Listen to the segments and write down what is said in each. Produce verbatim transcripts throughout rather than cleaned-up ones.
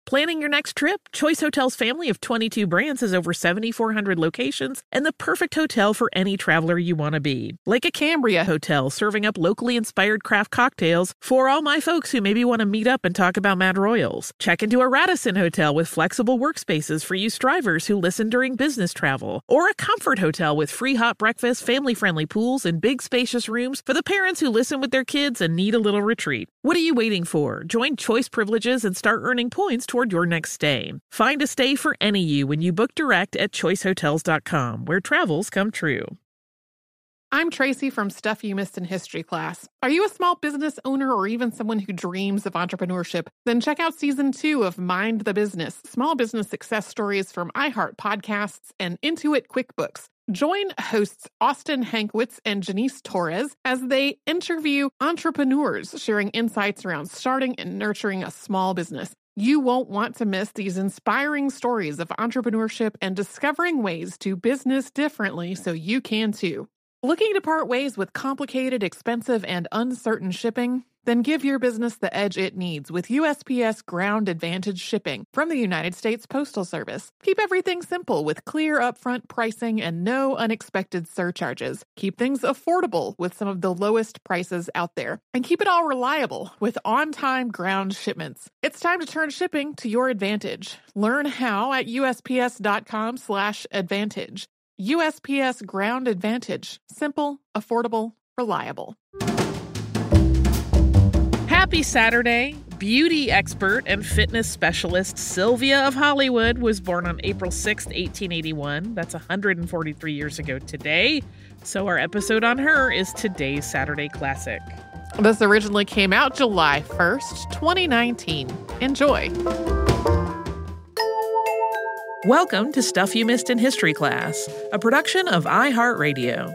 Planning your next trip? Choice Hotels' family of twenty-two brands has over seven thousand four hundred locations and the perfect hotel for any traveler you want to be. Like a Cambria Hotel, serving up locally inspired craft cocktails for all my folks who maybe want to meet up and talk about Mad Royals. Check into a Radisson Hotel with flexible workspaces for you strivers who listen during business travel. Or a Comfort Hotel with free hot breakfast, family-friendly pools, and big spacious rooms for the parents who listen with their kids and need a little retreat. What are you waiting for? Join Choice Privileges and start earning points toward your next stay. Find a stay for any you when you book direct at choice hotels dot com, where travels come true. I'm Tracy from Stuff You Missed in History class. Are you a small business owner or even someone who dreams of entrepreneurship? Then check out season two of Mind the Business, small business success stories from iHeart Podcasts and Intuit QuickBooks. Join hosts Austin Hankwitz and Janice Torres as they interview entrepreneurs sharing insights around starting and nurturing a small business. You won't want to miss these inspiring stories of entrepreneurship and discovering ways to business differently so you can too. Looking to part ways with complicated, expensive, and uncertain shipping? Then give your business the edge it needs with U S P S Ground Advantage shipping from the United States Postal Service. Keep everything simple with clear upfront pricing and no unexpected surcharges. Keep things affordable with some of the lowest prices out there. And keep it all reliable with on-time ground shipments. It's time to turn shipping to your advantage. Learn how at U S P S dot com slash advantage. U S P S Ground Advantage. Simple, affordable, reliable. Happy Saturday. Beauty expert and fitness specialist Sylvia of Hollywood was born on April sixth, eighteen eighty-one. That's one hundred forty-three years ago today. So our episode on her is today's Saturday Classic. This originally came out July first, twenty nineteen. Enjoy. Welcome to Stuff You Missed in History Class, a production of iHeartRadio.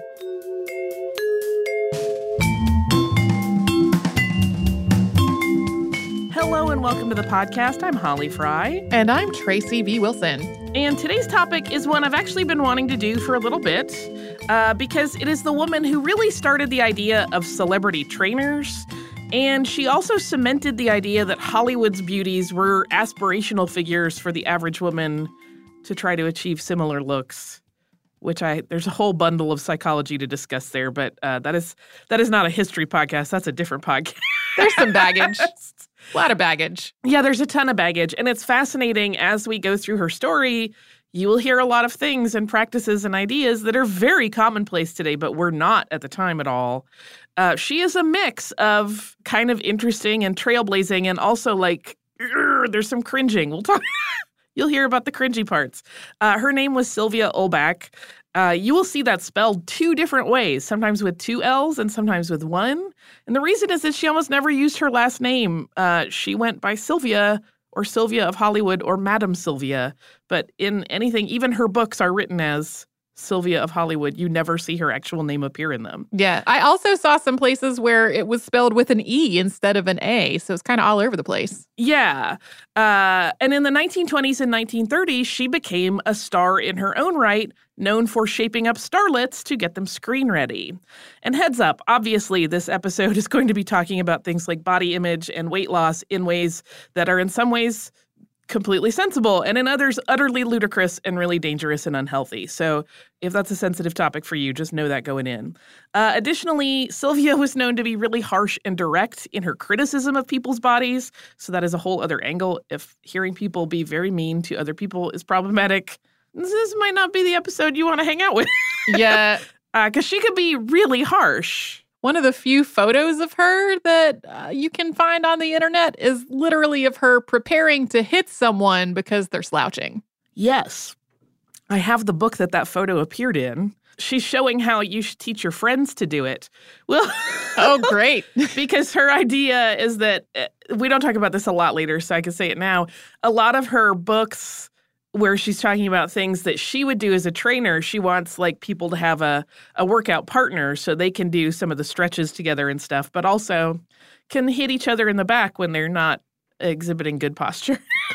Hello and welcome to the podcast. I'm Holly Fry. And I'm Tracy V. Wilson. And today's topic is one I've actually been wanting to do for a little bit uh, because it is the woman who really started the idea of celebrity trainers. And she also cemented the idea that Hollywood's beauties were aspirational figures for the average woman to try to achieve similar looks, which I there's a whole bundle of psychology to discuss there, but uh, that is that is not a history podcast. That's a different podcast. There's some baggage. A lot of baggage. Yeah, there's a ton of baggage. And it's fascinating as we go through her story. You will hear a lot of things and practices and ideas that are very commonplace today, but were not at the time at all. Uh, she is a mix of kind of interesting and trailblazing and also like, there's some cringing. We'll talk. You'll hear about the cringy parts. Uh, her name was Sylvia Olbach. Uh, you will see that spelled two different ways, sometimes with two L's and sometimes with one. And the reason is that she almost never used her last name. Uh, she went by Sylvia or Sylvia of Hollywood or Madam Sylvia. But in anything, even her books are written as Sylvia of Hollywood. You never see her actual name appear in them. Yeah. I also saw some places where it was spelled with an E instead of an A. So it's kind of all over the place. Yeah. Uh, and in the nineteen twenties and nineteen thirties, she became a star in her own right, known for shaping up starlets to get them screen ready. And heads up, obviously, this episode is going to be talking about things like body image and weight loss in ways that are in some ways completely sensible, and in others, utterly ludicrous and really dangerous and unhealthy. So if that's a sensitive topic for you, just know that going in. Uh, additionally, Sylvia was known to be really harsh and direct in her criticism of people's bodies. So that is a whole other angle. If hearing people be very mean to other people is problematic, this might not be the episode you want to hang out with. Yeah. Because uh, she could be really harsh. One of the few photos of her that uh, you can find on the internet is literally of her preparing to hit someone because they're slouching. Yes. I have the book that that photo appeared in. She's showing how you should teach your friends to do it. Well, oh, great. Because her idea is that, uh, we don't talk about this a lot later, so I can say it now. A lot of her books where she's talking about things that she would do as a trainer, she wants like people to have a, a workout partner so they can do some of the stretches together and stuff, but also can hit each other in the back when they're not exhibiting good posture.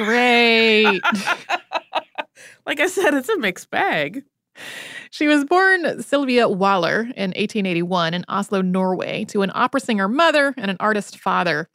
Great. Like I said, it's a mixed bag. She was born Sylvia Waller in eighteen eighty-one in Oslo, Norway, to an opera singer mother and an artist father.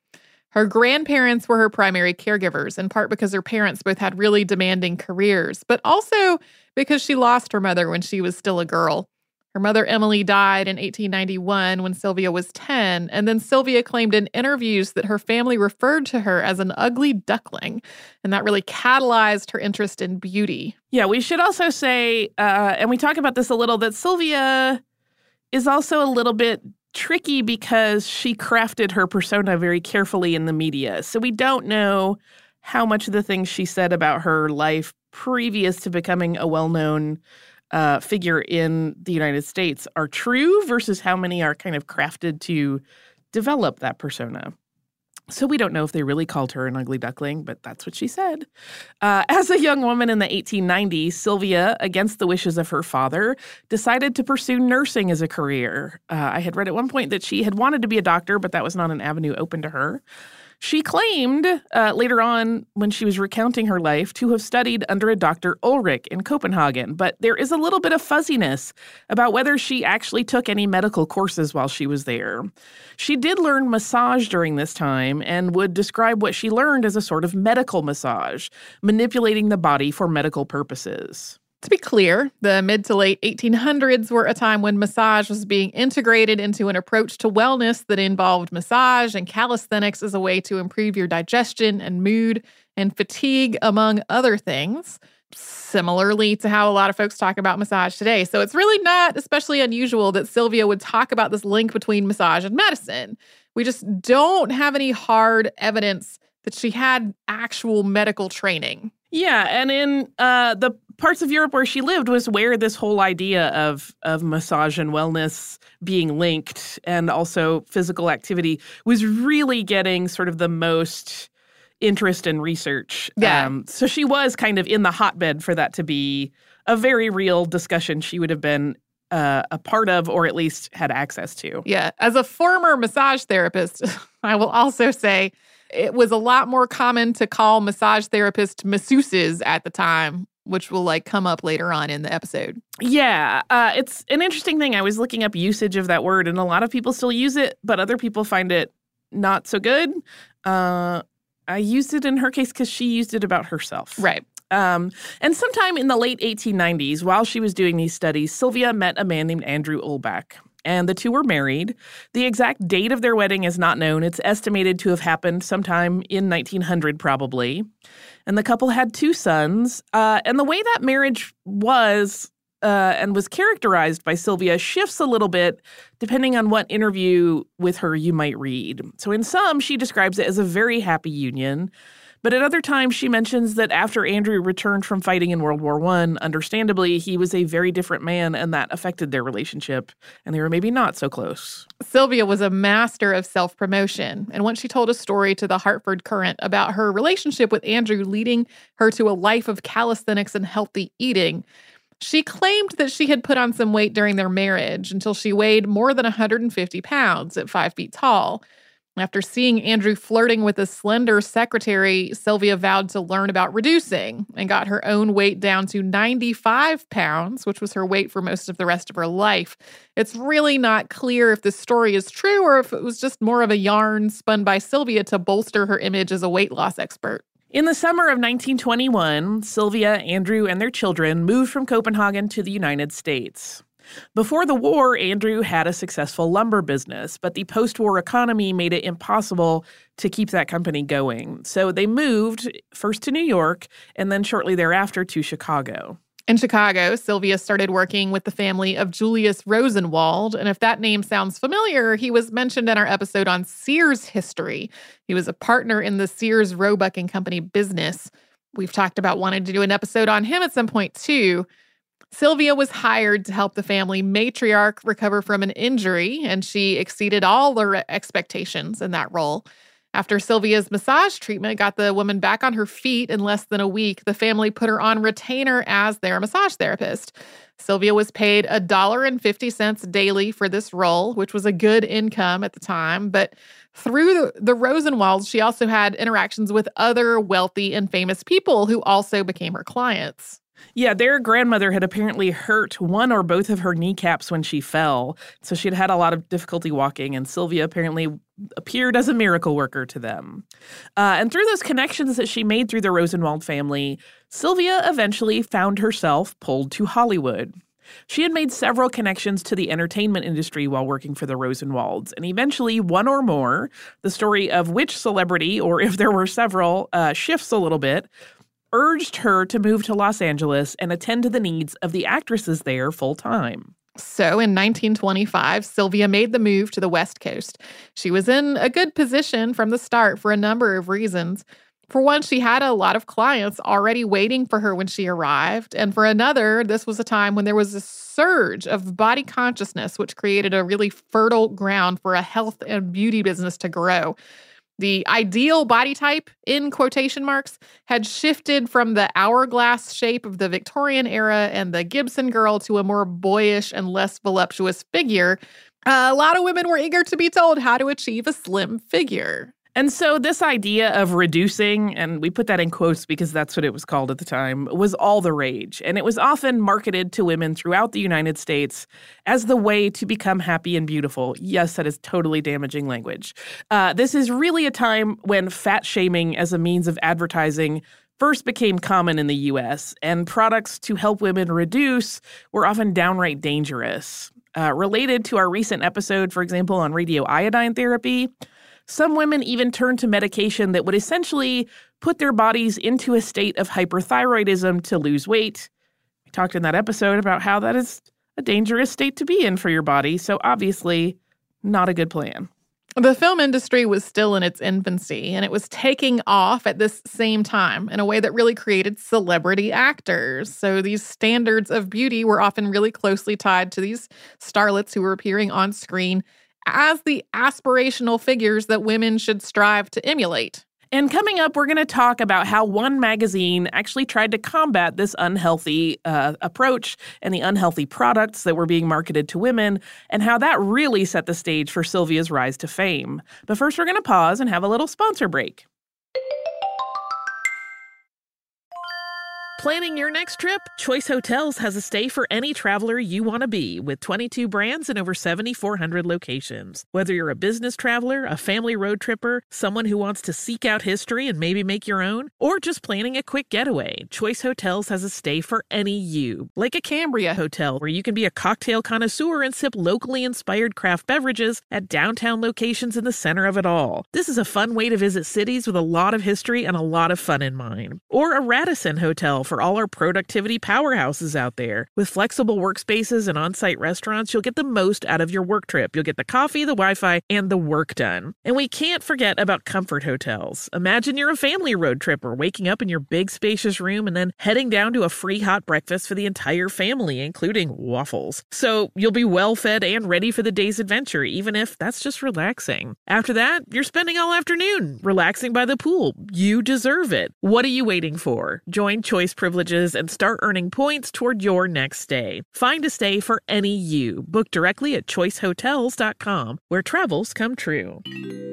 Her grandparents were her primary caregivers, in part because her parents both had really demanding careers, but also because she lost her mother when she was still a girl. Her mother, Emily, died in eighteen ninety-one when Sylvia was ten, and then Sylvia claimed in interviews that her family referred to her as an ugly duckling, and that really catalyzed her interest in beauty. Yeah, we should also say, uh, and we talk about this a little, that Sylvia is also a little bit tricky because she crafted her persona very carefully in the media. So we don't know how much of the things she said about her life previous to becoming a well-known Uh, figure in the United States are true versus how many are kind of crafted to develop that persona. So we don't know if they really called her an ugly duckling, but that's what she said. Uh, as a young woman in the eighteen nineties, Sylvia, against the wishes of her father, decided to pursue nursing as a career. Uh, I had read at one point that she had wanted to be a doctor, but that was not an avenue open to her. She claimed uh, later on, when she was recounting her life, to have studied under a Doctor Ulrich in Copenhagen. But there is a little bit of fuzziness about whether she actually took any medical courses while she was there. She did learn massage during this time and would describe what she learned as a sort of medical massage, manipulating the body for medical purposes. To be clear, the mid to late eighteen hundreds were a time when massage was being integrated into an approach to wellness that involved massage and calisthenics as a way to improve your digestion and mood and fatigue, among other things, similarly to how a lot of folks talk about massage today. So it's really not especially unusual that Sylvia would talk about this link between massage and medicine. We just don't have any hard evidence that she had actual medical training. Yeah, and in uh, the parts of Europe where she lived was where this whole idea of of massage and wellness being linked and also physical activity was really getting sort of the most interest and research. Yeah. Um, so she was kind of in the hotbed for that to be a very real discussion she would have been uh, a part of or at least had access to. Yeah. As a former massage therapist, I will also say it was a lot more common to call massage therapists masseuses at the time, which will like come up later on in the episode. Yeah, uh, it's an interesting thing. I was looking up usage of that word, and a lot of people still use it, but other people find it not so good. Uh, I used it in her case because she used it about herself. Right. Um, and sometime in the late eighteen nineties, while she was doing these studies, Sylvia met a man named Andrew Ulbach. And the two were married. The exact date of their wedding is not known. It's estimated to have happened sometime in nineteen hundred, probably. And the couple had two sons. Uh, and the way that marriage was uh, and was characterized by Sylvia shifts a little bit depending on what interview with her you might read. So in some, she describes it as a very happy union. But at other times, she mentions that after Andrew returned from fighting in World War One, understandably, he was a very different man, and that affected their relationship, and they were maybe not so close. Sylvia was a master of self-promotion, and once she told a story to the Hartford Courant about her relationship with Andrew leading her to a life of calisthenics and healthy eating, she claimed that she had put on some weight during their marriage until she weighed more than one hundred fifty pounds at five feet tall. After seeing Andrew flirting with a slender secretary, Sylvia vowed to learn about reducing and got her own weight down to ninety-five pounds, which was her weight for most of the rest of her life. It's really not clear if this story is true or if it was just more of a yarn spun by Sylvia to bolster her image as a weight loss expert. In the summer of nineteen twenty-one, Sylvia, Andrew, and their children moved from Copenhagen to the United States. Before the war, Andrew had a successful lumber business, but the post-war economy made it impossible to keep that company going. So they moved first to New York and then shortly thereafter to Chicago. In Chicago, Sylvia started working with the family of Julius Rosenwald, and if that name sounds familiar, he was mentioned in our episode on Sears history. He was a partner in the Sears Roebuck and Company business. We've talked about wanting to do an episode on him at some point, too. Sylvia was hired to help the family matriarch recover from an injury, and she exceeded all their expectations in that role. After Sylvia's massage treatment got the woman back on her feet in less than a week, the family put her on retainer as their massage therapist. Sylvia was paid one dollar and fifty cents daily for this role, which was a good income at the time. But through the, the Rosenwalds, she also had interactions with other wealthy and famous people who also became her clients. Yeah, their grandmother had apparently hurt one or both of her kneecaps when she fell, so she'd had a lot of difficulty walking, and Sylvia apparently appeared as a miracle worker to them. Uh, and through those connections that she made through the Rosenwald family, Sylvia eventually found herself pulled to Hollywood. She had made several connections to the entertainment industry while working for the Rosenwalds, and eventually one or more, the story of which celebrity, or if there were several, uh, shifts a little bit, urged her to move to Los Angeles and attend to the needs of the actresses there full time. So in nineteen twenty-five, Sylvia made the move to the West Coast. She was in a good position from the start for a number of reasons. For one, she had a lot of clients already waiting for her when she arrived. And for another, this was a time when there was a surge of body consciousness, which created a really fertile ground for a health and beauty business to grow. The ideal body type, in quotation marks, had shifted from the hourglass shape of the Victorian era and the Gibson girl to a more boyish and less voluptuous figure. Uh, a lot of women were eager to be told how to achieve a slim figure. And so this idea of reducing, and we put that in quotes because that's what it was called at the time, was all the rage. And it was often marketed to women throughout the United States as the way to become happy and beautiful. Yes, that is totally damaging language. Uh, this is really a time when fat shaming as a means of advertising first became common in the U S, and products to help women reduce were often downright dangerous. Uh, related to our recent episode, for example, on radioiodine therapy, some women even turned to medication that would essentially put their bodies into a state of hyperthyroidism to lose weight. We talked in that episode about how that is a dangerous state to be in for your body, so obviously not a good plan. The film industry was still in its infancy, and it was taking off at this same time in a way that really created celebrity actors. So these standards of beauty were often really closely tied to these starlets who were appearing on screen as the aspirational figures that women should strive to emulate. And coming up, we're going to talk about how one magazine actually tried to combat this unhealthy uh, approach and the unhealthy products that were being marketed to women, and how that really set the stage for Sylvia's rise to fame. But first, we're going to pause and have a little sponsor break. Planning your next trip? Choice Hotels has a stay for any traveler you want to be, with twenty-two brands and over seven thousand four hundred locations. Whether you're a business traveler, a family road tripper, someone who wants to seek out history and maybe make your own, or just planning a quick getaway, Choice Hotels has a stay for any you. Like a Cambria Hotel, where you can be a cocktail connoisseur and sip locally inspired craft beverages at downtown locations in the center of it all. This is a fun way to visit cities with a lot of history and a lot of fun in mind. Or a Radisson Hotel, for all our productivity powerhouses out there. With flexible workspaces and on-site restaurants, you'll get the most out of your work trip. You'll get the coffee, the Wi-Fi, and the work done. And we can't forget about Comfort Hotels. Imagine you're a family road tripper, waking up in your big spacious room and then heading down to a free hot breakfast for the entire family, including waffles. So you'll be well fed and ready for the day's adventure, even if that's just relaxing. After that, you're spending all afternoon relaxing by the pool. You deserve it. What are you waiting for? Join Choice Privileges and start earning points toward your next stay. Find a stay for any you. Book directly at choice hotels dot com, where travels come true.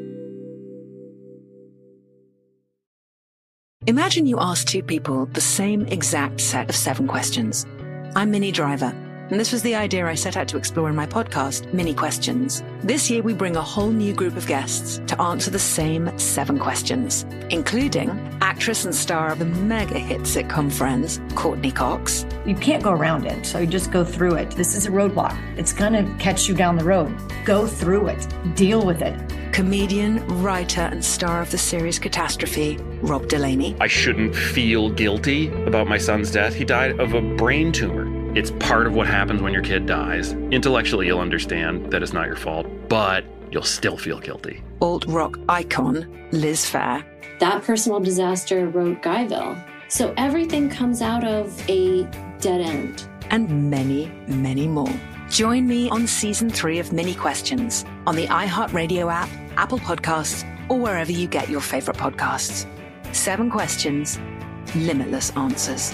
Imagine you ask two people the same exact set of seven questions. I'm Minnie Driver, and this was the idea I set out to explore in my podcast, Mini Questions. This year, we bring a whole new group of guests to answer the same seven questions, including actress and star of the mega hit sitcom Friends, Courtney Cox. You can't go around it, so you just go through it. This is a roadblock. It's going to catch you down the road. Go through it. Deal with it. Comedian, writer, and star of the series Catastrophe, Rob Delaney. I shouldn't feel guilty about my son's death. He died of a brain tumor. It's part of what happens when your kid dies. Intellectually, you'll understand that it's not your fault, but you'll still feel guilty. Alt-rock icon, Liz Phair. That personal disaster wrote Guyville. So everything comes out of a dead end. And many, many more. Join me on season three of Mini Questions on the iHeartRadio app, Apple Podcasts, or wherever you get your favorite podcasts. Seven questions, limitless answers.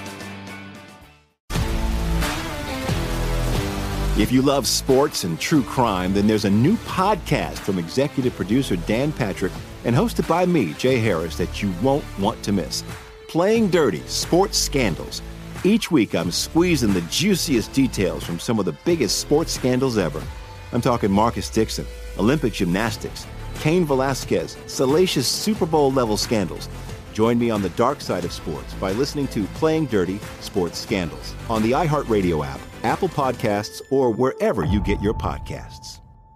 If you love sports and true crime, then there's a new podcast from executive producer Dan Patrick and hosted by me, Jay Harris, that you won't want to miss. Playing Dirty: Sports Scandals. Each week, I'm squeezing the juiciest details from some of the biggest sports scandals ever. I'm talking Marcus Dixon, Olympic gymnastics, Cain Velasquez, salacious Super Bowl-level scandals. Join me on the dark side of sports by listening to Playing Dirty Sports Scandals on the iHeartRadio app, Apple Podcasts, or wherever you get your podcasts.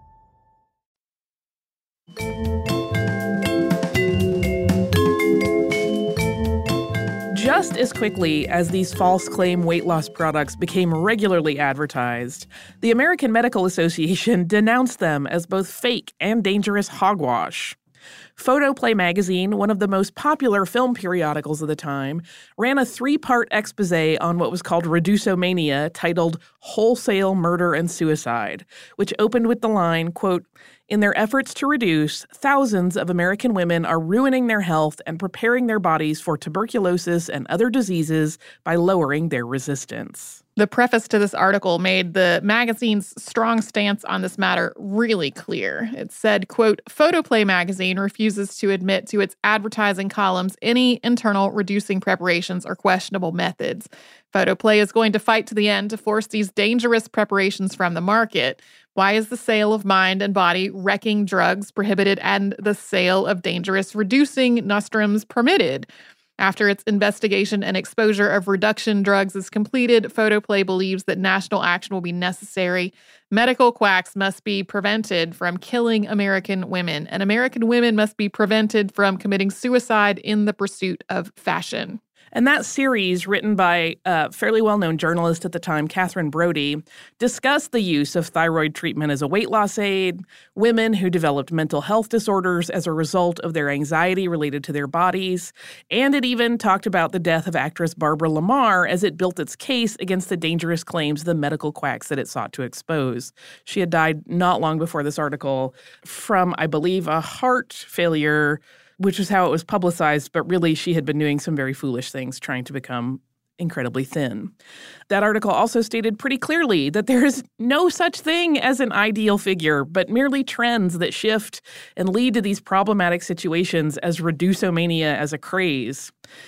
Just as quickly as these false claim weight loss products became regularly advertised, the American Medical Association denounced them as both fake and dangerous hogwash. Photoplay magazine, one of the most popular film periodicals of the time, ran a three-part expose on what was called reducomania, titled Wholesale Murder and Suicide, which opened with the line, quote, "In their efforts to reduce, thousands of American women are ruining their health and preparing their bodies for tuberculosis and other diseases by lowering their resistance." The preface to this article made the magazine's strong stance on this matter really clear. It said, quote, "Photoplay magazine refuses to admit to its advertising columns any internal reducing preparations or questionable methods. Photoplay is going to fight to the end to force these dangerous preparations from the market. Why is the sale of mind and body wrecking drugs prohibited and the sale of dangerous reducing nostrums permitted? After its investigation and exposure of reduction drugs is completed, Photoplay believes that national action will be necessary. Medical quacks must be prevented from killing American women, and American women must be prevented from committing suicide in the pursuit of fashion." And that series, written by a fairly well-known journalist at the time, Catherine Brody, discussed the use of thyroid treatment as a weight loss aid, women who developed mental health disorders as a result of their anxiety related to their bodies, and it even talked about the death of actress Barbara Lamar as it built its case against the dangerous claims of the medical quacks that it sought to expose. She had died not long before this article from, I believe, a heart failure, which is how it was publicized, but really she had been doing some very foolish things trying to become incredibly thin. That article also stated pretty clearly that there is no such thing as an ideal figure, but merely trends that shift and lead to these problematic situations as reducomania as a craze.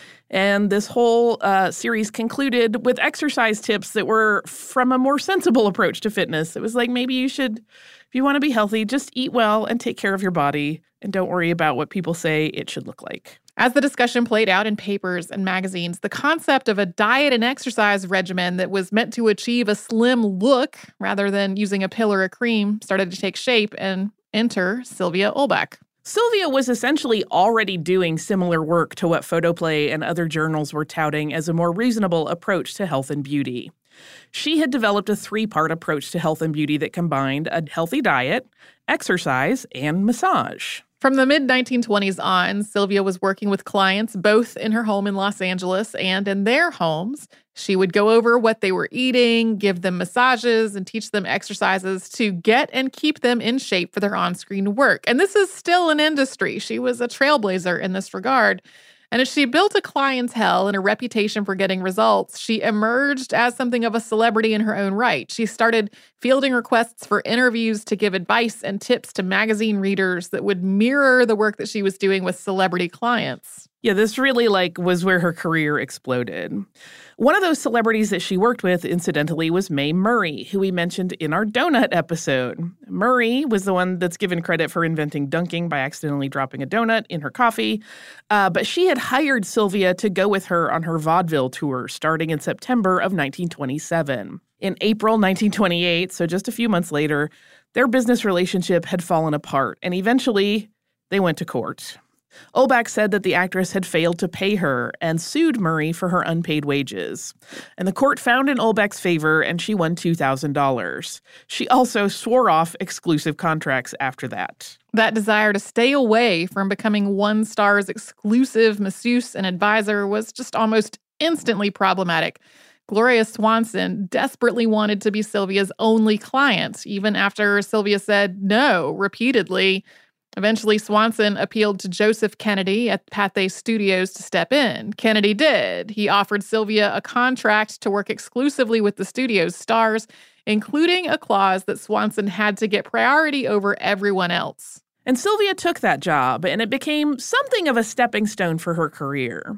And this whole uh, series concluded with exercise tips that were from a more sensible approach to fitness. It was like, maybe you should, if you want to be healthy, just eat well and take care of your body and don't worry about what people say it should look like. As the discussion played out in papers and magazines, the concept of a diet and exercise regimen that was meant to achieve a slim look rather than using a pill or a cream started to take shape, and enter Sylvia Olbeck. Sylvia was essentially already doing similar work to what Photoplay and other journals were touting as a more reasonable approach to health and beauty. She had developed a three-part approach to health and beauty that combined a healthy diet, exercise, and massage. From the mid nineteen twenties on, Sylvia was working with clients both in her home in Los Angeles and in their homes. She would go over what they were eating, give them massages, and teach them exercises to get and keep them in shape for their on-screen work. And this is still an industry. She was a trailblazer in this regard. And as she built a clientele and a reputation for getting results, she emerged as something of a celebrity in her own right. She started fielding requests for interviews to give advice and tips to magazine readers that would mirror the work that she was doing with celebrity clients. Yeah, this really like was where her career exploded. One of those celebrities that she worked with, incidentally, was Mae Murray, who we mentioned in our donut episode. Murray was the one that's given credit for inventing dunking by accidentally dropping a donut in her coffee. Uh, but she had hired Sylvia to go with her on her vaudeville tour starting in September of nineteen twenty-seven. In April nineteen twenty-eight, so just a few months later, their business relationship had fallen apart, and eventually they went to court. Olbeck said that the actress had failed to pay her and sued Murray for her unpaid wages. And the court found in Olbeck's favor, and she won two thousand dollars. She also swore off exclusive contracts after that. That desire to stay away from becoming One Star's exclusive masseuse and advisor was just almost instantly problematic. Gloria Swanson desperately wanted to be Sylvia's only client, even after Sylvia said no repeatedly. Eventually, Swanson appealed to Joseph Kennedy at Pathé Studios to step in. Kennedy did. He offered Sylvia a contract to work exclusively with the studio's stars, including a clause that Swanson had to get priority over everyone else. And Sylvia took that job, and it became something of a stepping stone for her career.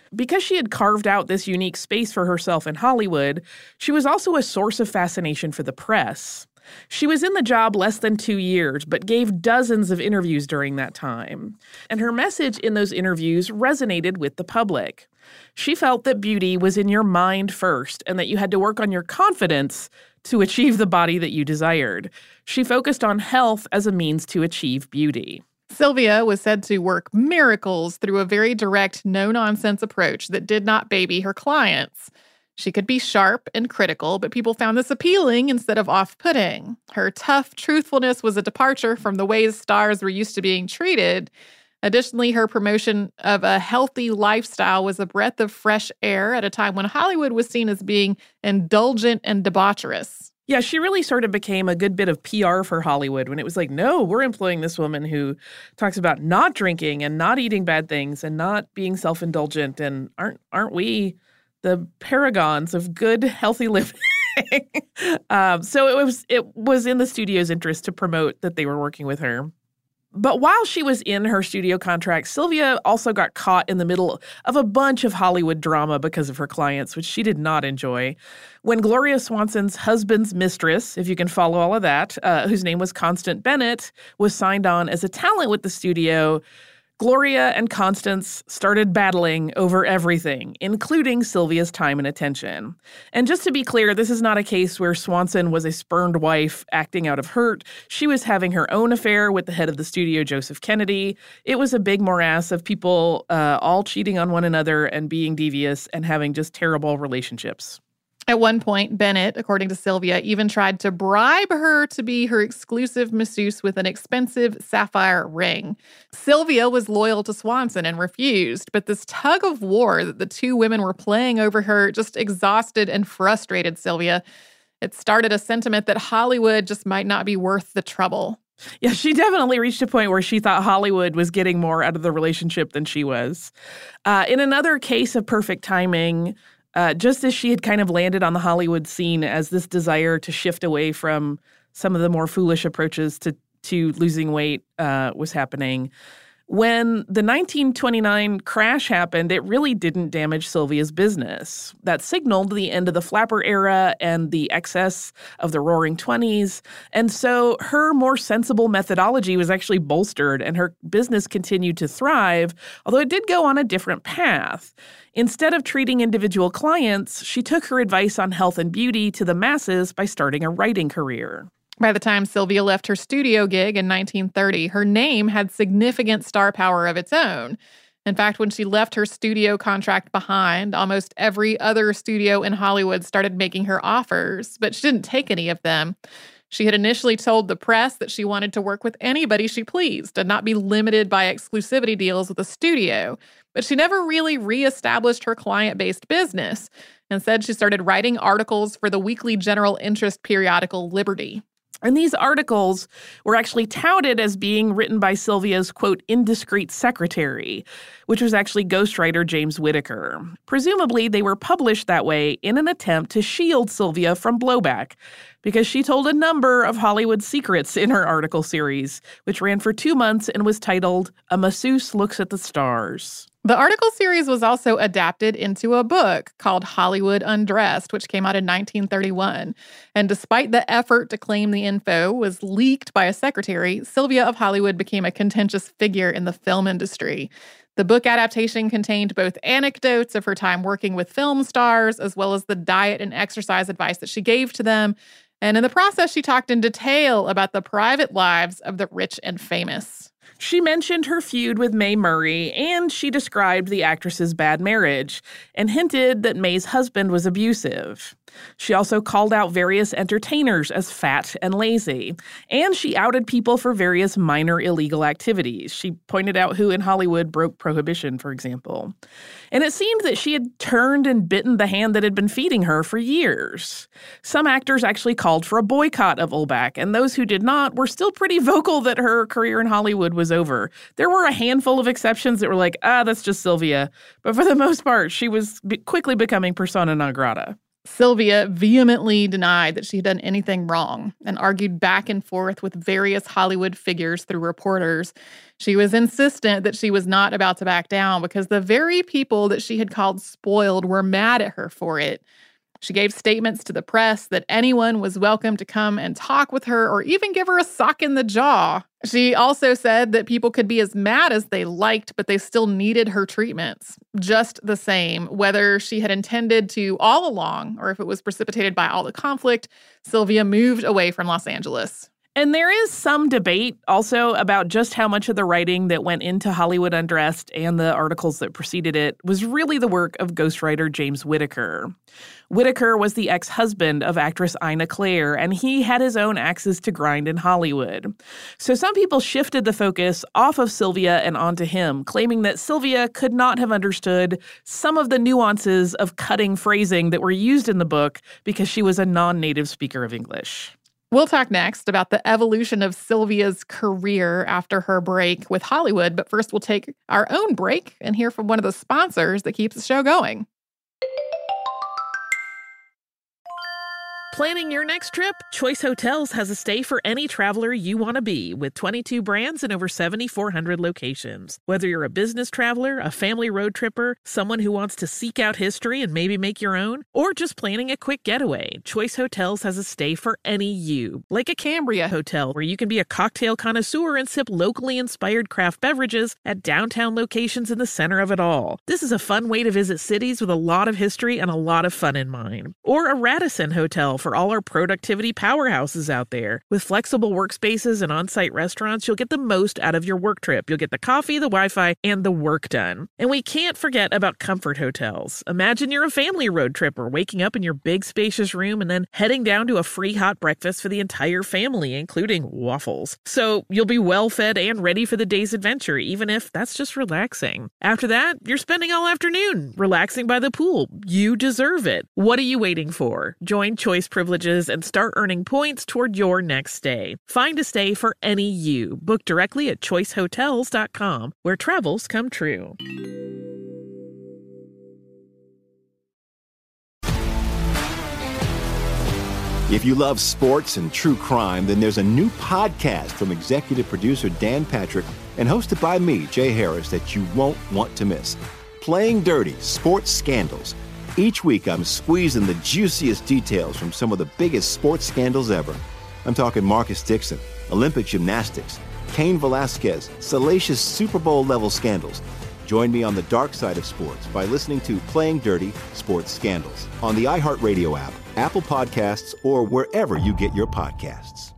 Because she had carved out this unique space for herself in Hollywood, she was also a source of fascination for the press. She was in the job less than two years, but gave dozens of interviews during that time. And her message in those interviews resonated with the public. She felt that beauty was in your mind first, and that you had to work on your confidence to achieve the body that you desired. She focused on health as a means to achieve beauty. Sylvia was said to work miracles through a very direct, no-nonsense approach that did not baby her clients. She could be sharp and critical, but people found this appealing instead of off-putting. Her tough truthfulness was a departure from the ways stars were used to being treated. Additionally, her promotion of a healthy lifestyle was a breath of fresh air at a time when Hollywood was seen as being indulgent and debaucherous. Yeah, she really sort of became a good bit of P R for Hollywood when it was like, no, we're employing this woman who talks about not drinking and not eating bad things and not being self-indulgent. And aren't aren't we the paragons of good, healthy living? um, so it was it was in the studio's interest to promote that they were working with her. But while she was in her studio contract, Sylvia also got caught in the middle of a bunch of Hollywood drama because of her clients, which she did not enjoy. When Gloria Swanson's husband's mistress, if you can follow all of that, uh, whose name was Constance Bennett, was signed on as a talent with the studio, Gloria and Constance started battling over everything, including Sylvia's time and attention. And just to be clear, this is not a case where Swanson was a spurned wife acting out of hurt. She was having her own affair with the head of the studio, Joseph Kennedy. It was a big morass of people uh, all cheating on one another and being devious and having just terrible relationships. At one point, Bennett, according to Sylvia, even tried to bribe her to be her exclusive masseuse with an expensive sapphire ring. Sylvia was loyal to Swanson and refused, but this tug of war that the two women were playing over her just exhausted and frustrated Sylvia. It started a sentiment that Hollywood just might not be worth the trouble. Yeah, she definitely reached a point where she thought Hollywood was getting more out of the relationship than she was. Uh, in another case of perfect timing, Uh, just as she had kind of landed on the Hollywood scene as this desire to shift away from some of the more foolish approaches to, to losing weight uh, was happening, when the nineteen twenty-nine crash happened, it really didn't damage Sylvia's business. That signaled the end of the flapper era and the excess of the roaring twenties. And so her more sensible methodology was actually bolstered and her business continued to thrive, although it did go on a different path. Instead of treating individual clients, she took her advice on health and beauty to the masses by starting a writing career. By the time Sylvia left her studio gig in nineteen thirty, her name had significant star power of its own. In fact, when she left her studio contract behind, almost every other studio in Hollywood started making her offers, but she didn't take any of them. She had initially told the press that she wanted to work with anybody she pleased and not be limited by exclusivity deals with a studio. But she never really reestablished her client-based business. Instead, she started writing articles for the weekly general interest periodical Liberty. And these articles were actually touted as being written by Sylvia's, quote, indiscreet secretary, which was actually ghostwriter James Whitaker. Presumably, they were published that way in an attempt to shield Sylvia from blowback, because she told a number of Hollywood secrets in her article series, which ran for two months and was titled A Masseuse Looks at the Stars. The article series was also adapted into a book called Hollywood Undressed, which came out in nineteen thirty-one. And despite the effort to claim the info was leaked by a secretary, Sylvia of Hollywood became a contentious figure in the film industry. The book adaptation contained both anecdotes of her time working with film stars, as well as the diet and exercise advice that she gave to them. And in the process, she talked in detail about the private lives of the rich and famous. She mentioned her feud with Mae Murray, and she described the actress's bad marriage and hinted that Mae's husband was abusive. She also called out various entertainers as fat and lazy, and she outed people for various minor illegal activities. She pointed out who in Hollywood broke prohibition, for example. And it seemed that she had turned and bitten the hand that had been feeding her for years. Some actors actually called for a boycott of Olbach, and those who did not were still pretty vocal that her career in Hollywood was over. There were a handful of exceptions that were like, ah, that's just Sylvia. But for the most part, she was be- quickly becoming persona non grata. Sylvia vehemently denied that she had done anything wrong and argued back and forth with various Hollywood figures through reporters. She was insistent that she was not about to back down because the very people that she had called spoiled were mad at her for it. She gave statements to the press that anyone was welcome to come and talk with her or even give her a sock in the jaw. She also said that people could be as mad as they liked, but they still needed her treatments just the same, whether she had intended to all along or if it was precipitated by all the conflict. Sylvia moved away from Los Angeles. And there is some debate also about just how much of the writing that went into Hollywood Undressed and the articles that preceded it was really the work of ghostwriter James Whittaker. Whittaker was the ex-husband of actress Ina Claire, and he had his own axes to grind in Hollywood. So some people shifted the focus off of Sylvia and onto him, claiming that Sylvia could not have understood some of the nuances of cutting phrasing that were used in the book because she was a non-native speaker of English. We'll talk next about the evolution of Sylvia's career after her break with Hollywood, but first we'll take our own break and hear from one of the sponsors that keeps the show going. Planning your next trip? Choice Hotels has a stay for any traveler you want to be, with twenty-two brands and over seven thousand four hundred locations. Whether you're a business traveler, a family road tripper, someone who wants to seek out history and maybe make your own, or just planning a quick getaway, Choice Hotels has a stay for any you. Like a Cambria Hotel, where you can be a cocktail connoisseur and sip locally inspired craft beverages at downtown locations in the center of it all. This is a fun way to visit cities with a lot of history and a lot of fun in mind. Or a Radisson Hotel for all our productivity powerhouses out there. With flexible workspaces and on-site restaurants, you'll get the most out of your work trip. You'll get the coffee, the Wi-Fi, and the work done. And we can't forget about Comfort Hotels. Imagine you're a family road tripper, waking up in your big spacious room and then heading down to a free hot breakfast for the entire family, including waffles. So you'll be well fed and ready for the day's adventure, even if that's just relaxing. After that, you're spending all afternoon relaxing by the pool. You deserve it. What are you waiting for? Join Choice Privileges and start earning points toward your next stay. Find a stay for any you. Book directly at choice hotels dot com, where travels come true. If you love sports and true crime, then there's a new podcast from executive producer Dan Patrick and hosted by me, Jay Harris, that you won't want to miss. Playing Dirty: Sports Scandals. Each week, I'm squeezing the juiciest details from some of the biggest sports scandals ever. I'm talking Marcus Dixon, Olympic gymnastics, Cain Velasquez, salacious Super Bowl-level scandals. Join me on the dark side of sports by listening to Playing Dirty: Sports Scandals on the iHeartRadio app, Apple Podcasts, or wherever you get your podcasts.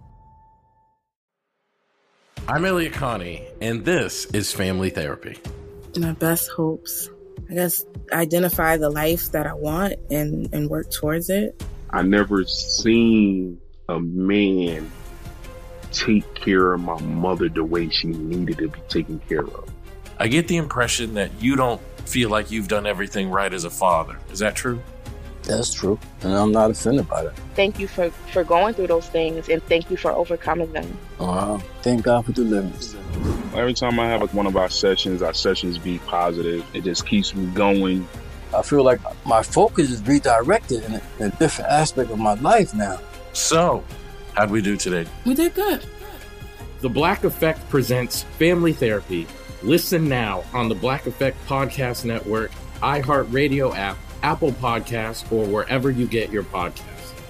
I'm Elliot Connie, and this is Family Therapy. My best hopes, I guess, identify the life that I want and, and work towards it. I never seen a man take care of my mother the way she needed to be taken care of. I get the impression that you don't feel like you've done everything right as a father. Is that true? That's true, and I'm not offended by that. Thank you for, for going through those things, and thank you for overcoming them. Wow. Thank God for deliverance. Every time I have like one of our sessions, our sessions be positive. It just keeps me going. I feel like my focus is redirected in a, in a different aspect of my life now. So, how'd we do today? We did good. The Black Effect presents Family Therapy. Listen now on the Black Effect Podcast Network, iHeartRadio app, Apple Podcasts, or wherever you get your podcasts.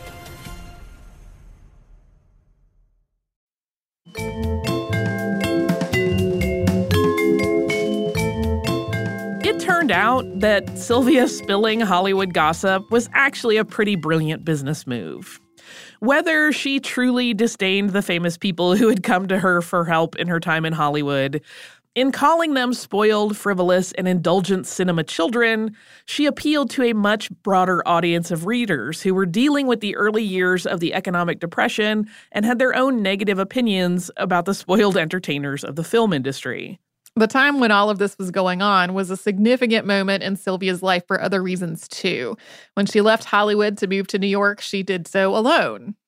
It turned out that Sylvia spilling Hollywood gossip was actually a pretty brilliant business move. Whether she truly disdained the famous people who had come to her for help in her time in Hollywood, in calling them spoiled, frivolous, and indulgent cinema children, she appealed to a much broader audience of readers who were dealing with the early years of the economic depression and had their own negative opinions about the spoiled entertainers of the film industry. The time when all of this was going on was a significant moment in Sylvia's life for other reasons, too. When she left Hollywood to move to New York, she did so alone.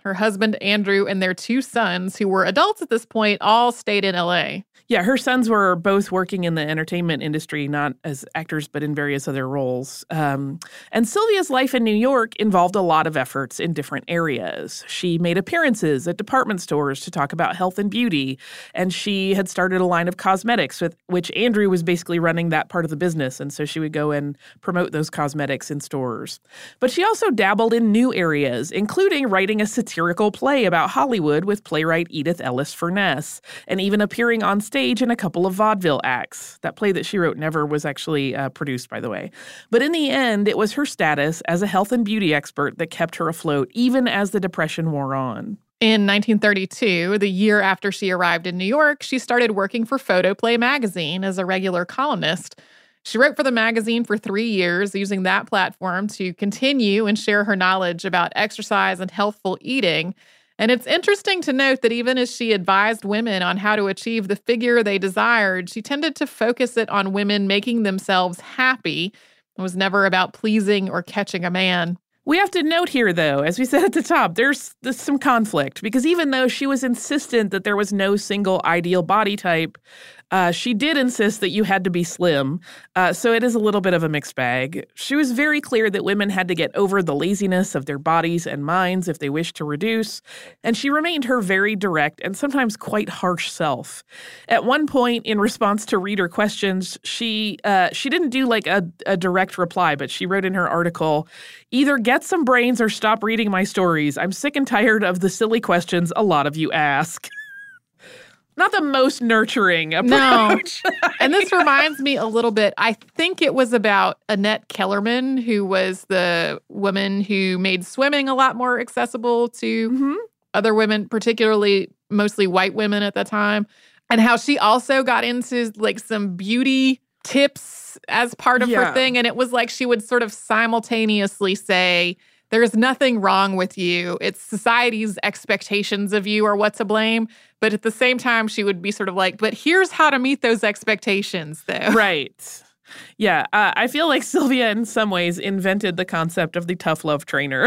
Her husband, Andrew, and their two sons, who were adults at this point, all stayed in L A. Yeah, her sons were both working in the entertainment industry, not as actors, but in various other roles. Um, and Sylvia's life in New York involved a lot of efforts in different areas. She made appearances at department stores to talk about health and beauty, and she had started a line of cosmetics, with which Andrew was basically running that part of the business, and so she would go and promote those cosmetics in stores. But she also dabbled in new areas, including writing a satirical play about Hollywood with playwright Edith Ellis Furness, and even appearing on stage in a couple of vaudeville acts. That play that she wrote never was actually uh, produced, by the way. But in the end, it was her status as a health and beauty expert that kept her afloat, even as the Depression wore on. In nineteen thirty-two, the year after she arrived in New York, she started working for Photoplay magazine as a regular columnist. She wrote for the magazine for three years, using that platform to continue and share her knowledge about exercise and healthful eating. And it's interesting to note that even as she advised women on how to achieve the figure they desired, she tended to focus it on women making themselves happy. It was never about pleasing or catching a man. We have to note here, though, as we said at the top, there's, there's some conflict, because even though she was insistent that there was no single ideal body type, uh, she did insist that you had to be slim. Uh, so it is a little bit of a mixed bag. She was very clear that women had to get over the laziness of their bodies and minds if they wished to reduce, and she remained her very direct and sometimes quite harsh self. At one point, in response to reader questions, she uh, she didn't do like a, a direct reply, but she wrote in her article, "Either get some brains or stop reading my stories. I'm sick and tired of the silly questions a lot of you ask." Not the most nurturing approach. No. And this reminds me a little bit, I think it was about Annette Kellerman, who was the woman who made swimming a lot more accessible to mm-hmm. other women, particularly mostly white women at the time, and how she also got into like some beauty tips as part of yeah. her thing. And it was like she would sort of simultaneously say, there's nothing wrong with you. It's society's expectations of you are what to blame. But at the same time, she would be sort of like, but here's how to meet those expectations, though. Right. Yeah. Uh, I feel like Sylvia, in some ways, invented the concept of the tough love trainer.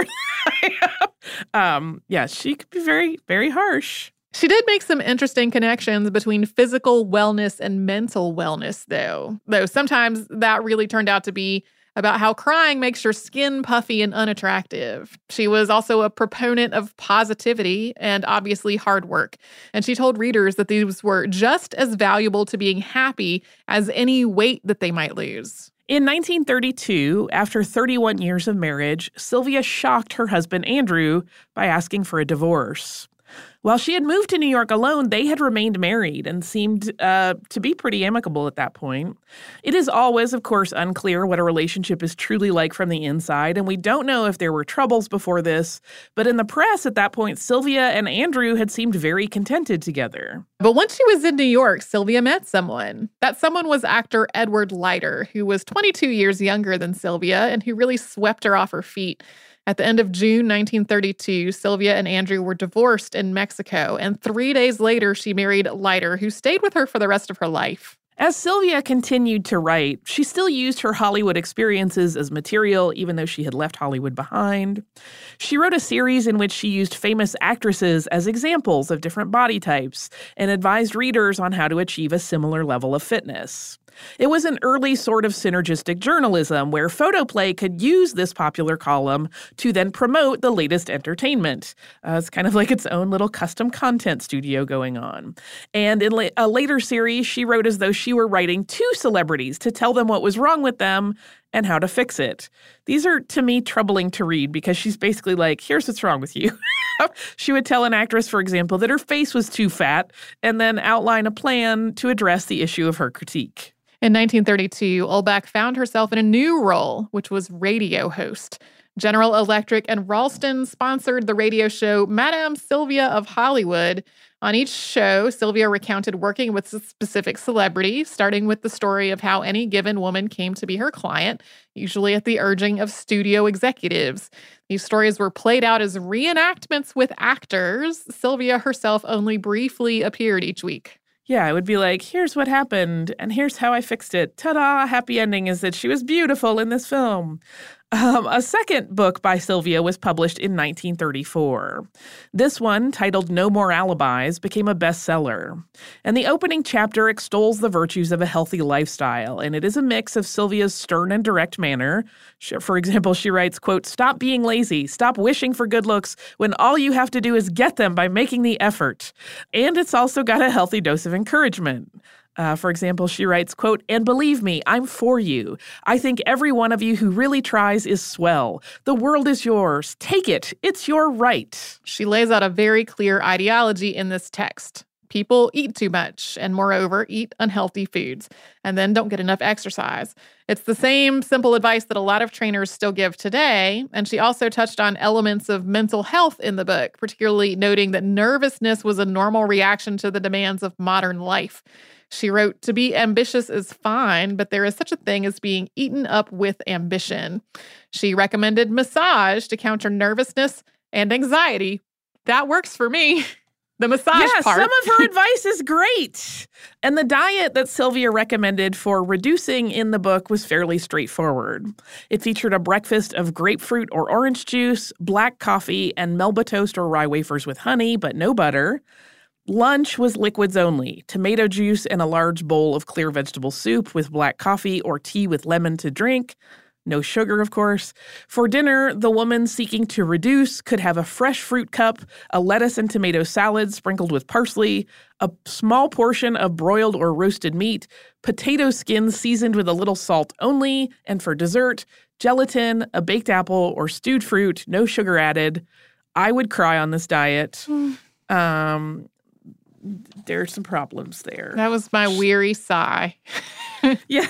um, yeah, she could be very, very harsh. She did make some interesting connections between physical wellness and mental wellness, though. Though sometimes that really turned out to be about how crying makes your skin puffy and unattractive. She was also a proponent of positivity and obviously hard work. And she told readers that these were just as valuable to being happy as any weight that they might lose. In nineteen thirty-two, after thirty-one years of marriage, Sylvia shocked her husband, Andrew, by asking for a divorce. While she had moved to New York alone, they had remained married and seemed uh, to be pretty amicable at that point. It is always, of course, unclear what a relationship is truly like from the inside, and we don't know if there were troubles before this, but in the press at that point, Sylvia and Andrew had seemed very contented together. But once she was in New York, Sylvia met someone. That someone was actor Edward Leiter, who was twenty-two years younger than Sylvia and who really swept her off her feet. At the end of June nineteen thirty-two, Sylvia and Andrew were divorced in Mexico, and three days later, she married Leiter, who stayed with her for the rest of her life. As Sylvia continued to write, she still used her Hollywood experiences as material, even though she had left Hollywood behind. She wrote a series in which she used famous actresses as examples of different body types and advised readers on how to achieve a similar level of fitness. It was an early sort of synergistic journalism where Photoplay could use this popular column to then promote the latest entertainment. Uh, it's kind of like its own little custom content studio going on. And in la- a later series, she wrote as though she were writing to celebrities to tell them what was wrong with them and how to fix it. These are, to me, troubling to read because she's basically like, here's what's wrong with you. She would tell an actress, for example, that her face was too fat and then outline a plan to address the issue of her critique. In nineteen thirty-two, Ulbach found herself in a new role, which was radio host. General Electric and Ralston sponsored the radio show Madame Sylvia of Hollywood. On each show, Sylvia recounted working with a specific celebrity, starting with the story of how any given woman came to be her client, usually at the urging of studio executives. These stories were played out as reenactments with actors. Sylvia herself only briefly appeared each week. Yeah, it would be like, here's what happened, and here's how I fixed it. Ta-da! Happy ending is that she was beautiful in this film. Um, a second book by Sylvia was published in nineteen thirty-four. This one, titled No More Alibis, became a bestseller. And the opening chapter extols the virtues of a healthy lifestyle, and it is a mix of Sylvia's stern and direct manner. For example, she writes, quote, "Stop being lazy. Stop wishing for good looks when all you have to do is get them by making the effort." And it's also got a healthy dose of encouragement. Uh, for example, she writes, quote, "And believe me, I'm for you. I think every one of you who really tries is swell. The world is yours. Take it. It's your right." She lays out a very clear ideology in this text. People eat too much and, moreover, eat unhealthy foods and then don't get enough exercise. It's the same simple advice that a lot of trainers still give today. And she also touched on elements of mental health in the book, particularly noting that nervousness was a normal reaction to the demands of modern life. She wrote, "To be ambitious is fine, but there is such a thing as being eaten up with ambition." She recommended massage to counter nervousness and anxiety. That works for me. The massage yeah, part. Some of her advice is great. And the diet that Sylvia recommended for reducing in the book was fairly straightforward. It featured a breakfast of grapefruit or orange juice, black coffee, and Melba toast or rye wafers with honey, but no butter. Lunch was liquids only, tomato juice and a large bowl of clear vegetable soup with black coffee or tea with lemon to drink. No sugar, of course. For dinner, the woman seeking to reduce could have a fresh fruit cup, a lettuce and tomato salad sprinkled with parsley, a small portion of broiled or roasted meat, potato skins seasoned with a little salt only, and for dessert, gelatin, a baked apple, or stewed fruit, no sugar added. I would cry on this diet. Um... There's some problems there. That was my weary sigh. Yeah.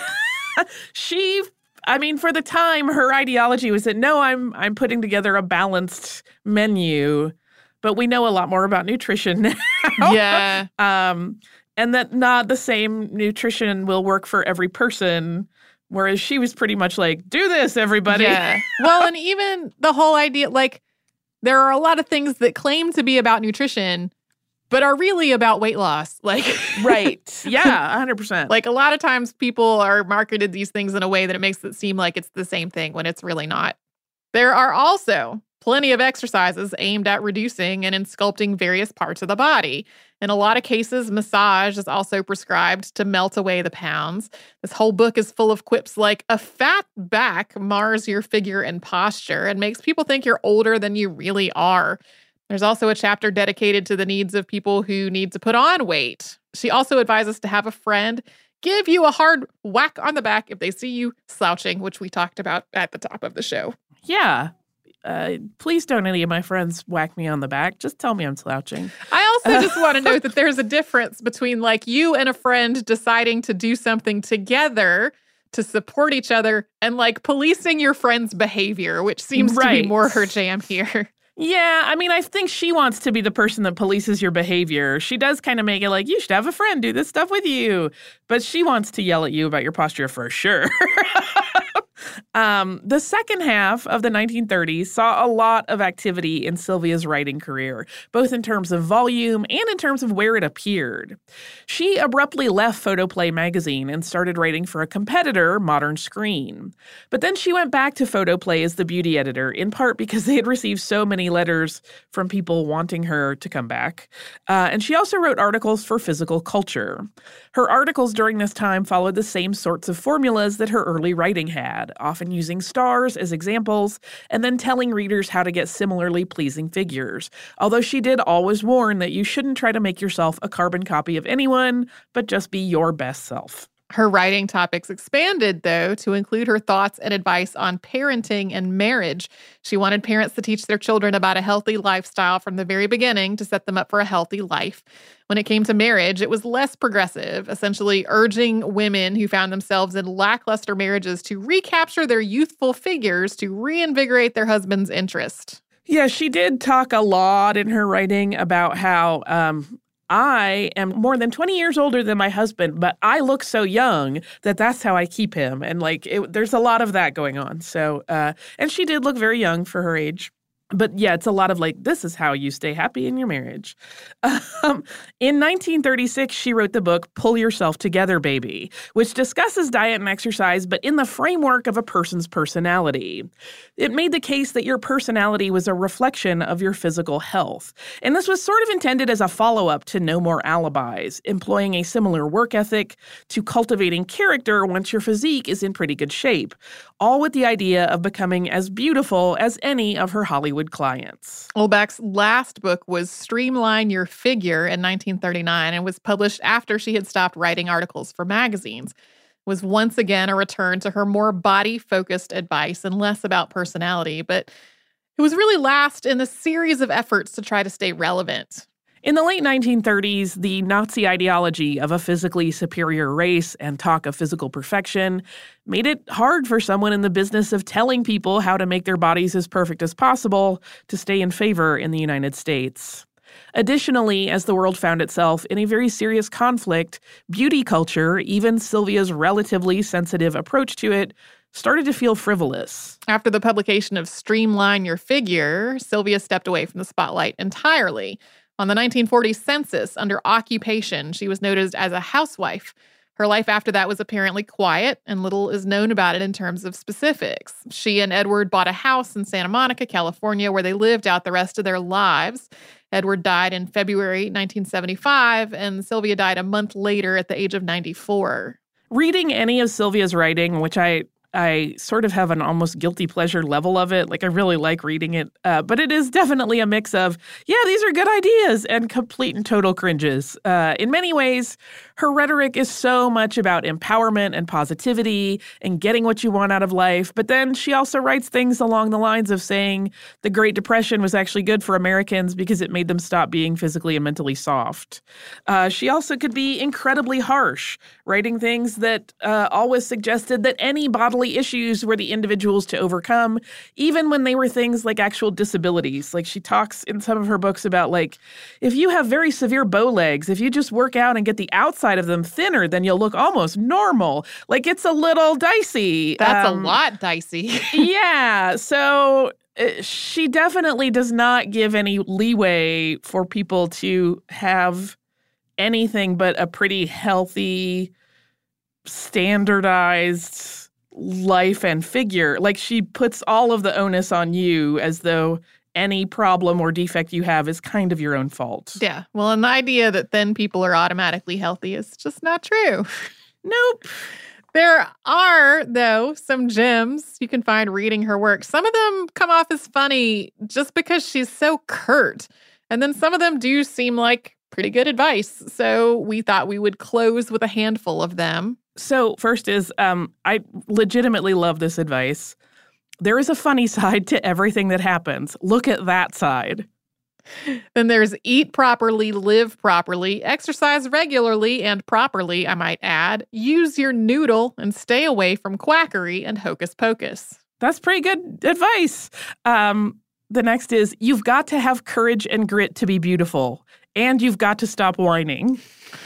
She, I mean, for the time, her ideology was that, no, I'm I'm putting together a balanced menu, but we know a lot more about nutrition now. Yeah. um, and that not the same nutrition will work for every person, whereas she was pretty much like, do this, everybody. Yeah. Well, and even the whole idea, like, there are a lot of things that claim to be about nutrition but are really about weight loss. Like, right. Yeah, one hundred percent. Like, a lot of times people are marketed these things in a way that it makes it seem like it's the same thing when it's really not. There are also plenty of exercises aimed at reducing and in sculpting various parts of the body. In a lot of cases, massage is also prescribed to melt away the pounds. This whole book is full of quips like, "A fat back mars your figure and posture and makes people think you're older than you really are." There's also a chapter dedicated to the needs of people who need to put on weight. She also advises to have a friend give you a hard whack on the back if they see you slouching, which we talked about at the top of the show. Yeah. Uh, please don't any of my friends whack me on the back. Just tell me I'm slouching. I also just want to note that there's a difference between like you and a friend deciding to do something together to support each other and like policing your friend's behavior, which seems right. to be more her jam here. Yeah, I mean, I think she wants to be the person that polices your behavior. She does kind of make it like, you should have a friend do this stuff with you. But she wants to yell at you about your posture for sure. Um, the second half of the nineteen thirties saw a lot of activity in Sylvia's writing career, both in terms of volume and in terms of where it appeared. She abruptly left Photoplay magazine and started writing for a competitor, Modern Screen. But then she went back to Photoplay as the beauty editor, in part because they had received so many letters from people wanting her to come back. Uh, and she also wrote articles for Physical Culture. Her articles during this time followed the same sorts of formulas that her early writing had, often using stars as examples, and then telling readers how to get similarly pleasing figures. Although she did always warn that you shouldn't try to make yourself a carbon copy of anyone, but just be your best self. Her writing topics expanded, though, to include her thoughts and advice on parenting and marriage. She wanted parents to teach their children about a healthy lifestyle from the very beginning to set them up for a healthy life. When it came to marriage, it was less progressive, essentially urging women who found themselves in lackluster marriages to recapture their youthful figures to reinvigorate their husband's interest. Yeah, she did talk a lot in her writing about how um, I am more than twenty years older than my husband, but I look so young that that's how I keep him. And like, it, there's a lot of that going on. So, uh, and she did look very young for her age. But yeah, it's a lot of like, this is how you stay happy in your marriage. Um, in nineteen thirty-six, she wrote the book Pull Yourself Together, Baby, which discusses diet and exercise, but in the framework of a person's personality. It made the case that your personality was a reflection of your physical health. And this was sort of intended as a follow-up to No More Alibis, employing a similar work ethic to cultivating character once your physique is in pretty good shape, all with the idea of becoming as beautiful as any of her Hollywood clients. Olbach's last book was Streamline Your Figure in nineteen thirty-nine and was published after she had stopped writing articles for magazines. It was once again a return to her more body-focused advice and less about personality, but it was really last in a series of efforts to try to stay relevant. In the late nineteen thirties, the Nazi ideology of a physically superior race and talk of physical perfection made it hard for someone in the business of telling people how to make their bodies as perfect as possible to stay in favor in the United States. Additionally, as the world found itself in a very serious conflict, beauty culture, even Sylvia's relatively sensitive approach to it, started to feel frivolous. After the publication of Streamline Your Figure, Sylvia stepped away from the spotlight entirely. On the nineteen forty census, under occupation, she was noted as a housewife. Her life after that was apparently quiet, and little is known about it in terms of specifics. She and Edward bought a house in Santa Monica, California, where they lived out the rest of their lives. Edward died in February nineteen seventy-five, and Sylvia died a month later at the age of ninety-four. Reading any of Sylvia's writing, which I I sort of have an almost guilty pleasure level of it. Like, I really like reading it. Uh, but it is definitely a mix of, yeah, these are good ideas, and complete and total cringes. Uh, in many ways, her rhetoric is so much about empowerment and positivity and getting what you want out of life. But then she also writes things along the lines of saying the Great Depression was actually good for Americans because it made them stop being physically and mentally soft. Uh, she also could be incredibly harsh, writing things that uh, always suggested that any bodily issues were the individuals to overcome, even when they were things like actual disabilities. Like, she talks in some of her books about, like, if you have very severe bow legs, if you just work out and get the outside of them thinner, then you'll look almost normal. Like, it's a little dicey. That's um, a lot dicey. Yeah. So uh, she definitely does not give any leeway for people to have anything but a pretty healthy, standardized life and figure. Like, she puts all of the onus on you as though any problem or defect you have is kind of your own fault. Yeah. Well, and the idea that thin people are automatically healthy is just not true. Nope. There are, though, some gems you can find reading her work. Some of them come off as funny just because she's so curt. And then some of them do seem like pretty good advice. So we thought we would close with a handful of them. So first is, um, I legitimately love this advice. There is a funny side to everything that happens. Look at that side. Then there's eat properly, live properly, exercise regularly and properly, I might add. Use your noodle and stay away from quackery and hocus pocus. That's pretty good advice. Um, the next is, you've got to have courage and grit to be beautiful. And you've got to stop whining.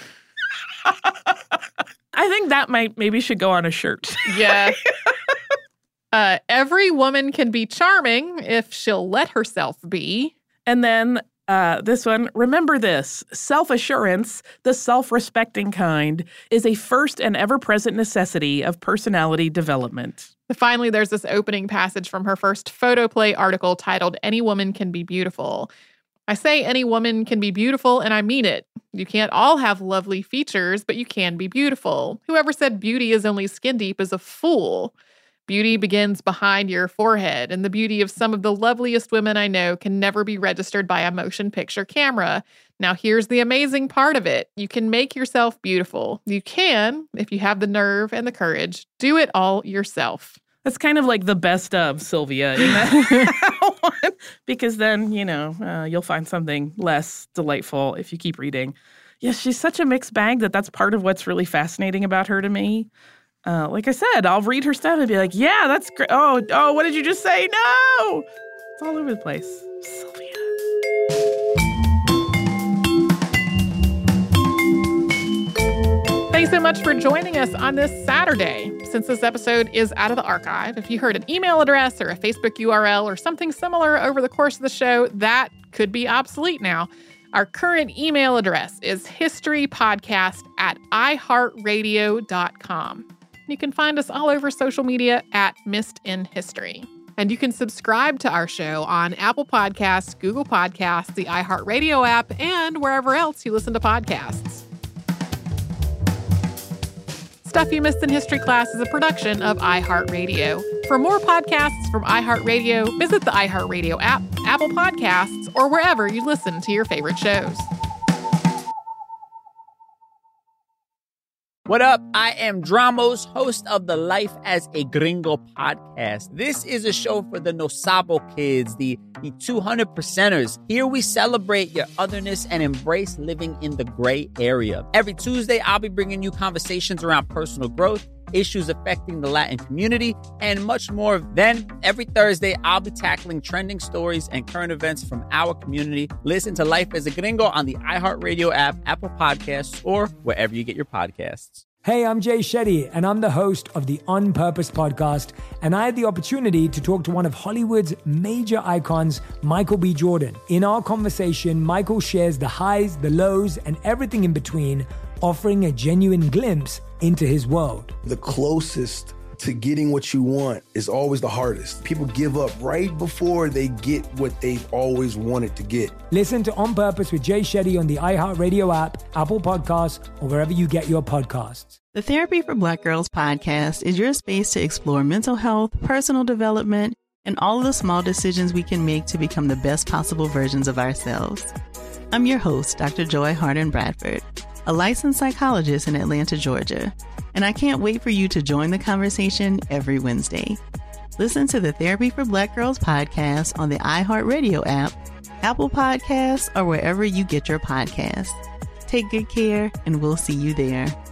I think that might maybe should go on a shirt. Yeah. uh, every woman can be charming if she'll let herself be. And then uh, this one, remember this. Self-assurance, the self-respecting kind, is a first and ever-present necessity of personality development. Finally, there's this opening passage from her first Photoplay article titled, Any Woman Can Be Beautiful. I say any woman can be beautiful, and I mean it. You can't all have lovely features, but you can be beautiful. Whoever said beauty is only skin deep is a fool. Beauty begins behind your forehead, and the beauty of some of the loveliest women I know can never be registered by a motion picture camera. Now, here's the amazing part of it. You can make yourself beautiful. You can, if you have the nerve and the courage, do it all yourself. That's kind of like the best of Sylvia in that one, because then, you know, uh, you'll find something less delightful if you keep reading. Yeah, she's such a mixed bag that that's part of what's really fascinating about her to me. Uh, like I said, I'll read her stuff and be like, yeah, that's great. Oh, oh, what did you just say? No! It's all over the place. Sylvia. Thanks so much for joining us on this Saturday. Since this episode is out of the archive, if you heard an email address or a Facebook U R L or something similar over the course of the show, that could be obsolete now. Our current email address is historypodcast at iheartradio dot com. You can find us all over social media at Missed in History. And you can subscribe to our show on Apple Podcasts, Google Podcasts, the iHeartRadio app, and wherever else you listen to podcasts. Stuff You Missed in History Class is a production of iHeartRadio. For more podcasts from iHeartRadio, visit the iHeartRadio app, Apple Podcasts, or wherever you listen to your favorite shows. What up? I am Dramos, host of the Life as a Gringo podcast. This is a show for the No Sabo kids, the, the two hundred percenters. Here we celebrate your otherness and embrace living in the gray area. Every Tuesday, I'll be bringing you conversations around personal growth, issues affecting the Latin community, and much more. Then, every Thursday, I'll be tackling trending stories and current events from our community. Listen to Life as a Gringo on the iHeartRadio app, Apple Podcasts, or wherever you get your podcasts. Hey, I'm Jay Shetty, and I'm the host of the On Purpose podcast, and I had the opportunity to talk to one of Hollywood's major icons, Michael B. Jordan. In our conversation, Michael shares the highs, the lows, and everything in between, offering a genuine glimpse into his world. The closest to getting what you want is always the hardest. People give up right before they get what they've always wanted to get. Listen to On Purpose with Jay Shetty on the iHeartRadio app, Apple Podcasts, or wherever you get your podcasts. The Therapy for Black Girls podcast is your space to explore mental health, personal development, and all of the small decisions we can make to become the best possible versions of ourselves. I'm your host, Doctor Joy Harden Bradford, a licensed psychologist in Atlanta, Georgia, and I can't wait for you to join the conversation every Wednesday. Listen to the Therapy for Black Girls podcast on the iHeartRadio app, Apple Podcasts, or wherever you get your podcasts. Take good care, and we'll see you there.